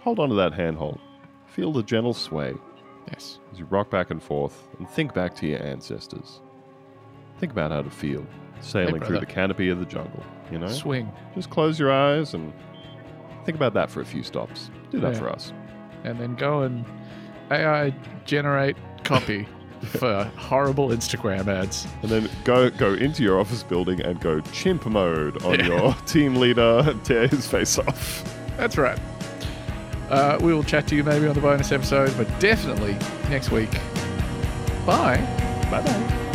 hold on to that handhold. Feel the gentle sway Yes. as you rock back and forth and think back to your ancestors. Think about how to feel sailing through brother. the canopy of the jungle, you know? Swing. Just close your eyes and think about that for a few stops. Do that Yeah. for us. And then go and AI generate copy for horrible Instagram ads. And then go into your office building and go chimp mode on your team leader, tear his face off. That's right. We will chat to you maybe on the bonus episode, but definitely next week. Bye. Bye-bye.